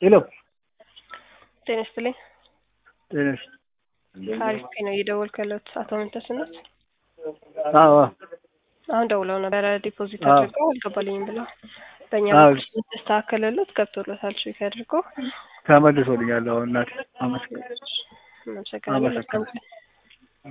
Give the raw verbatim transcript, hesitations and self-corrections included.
ሄሎ ጤና ይስጥልኝ። ጤና አሪፍ ነው እየደወልኩ ያለሁት አቶ መንተስነት። አዎ አሁን ደውለው ነበር ዲፖዚት አዎ አድርገው አልገባልኝም ብለው በእኛ አዎ በኩል ተስተካከለለት ገብቶለታል። ቼክ አድርገው ተመልሶልኛል። አሁን እናቴ አመስግን እናመሰግናለን። መልካም ቀን።